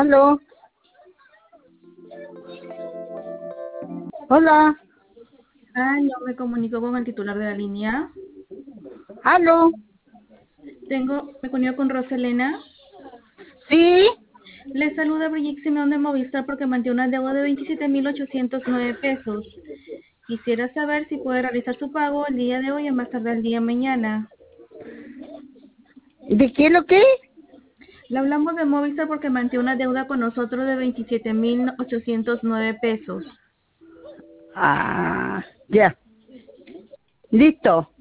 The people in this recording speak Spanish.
Aló. Hola. No me comunico con el titular de la línea. Aló. Me comunico con Roselena. Sí. Le saluda Brigitte Simeón de Movistar porque mantiene una deuda de 27.809 pesos. Quisiera saber si puede realizar su pago el día de hoy o más tarde el día de mañana. ¿De qué lo que? Le hablamos de Movistar porque mantiene una deuda con nosotros de 27.809 pesos. Ya. Listo.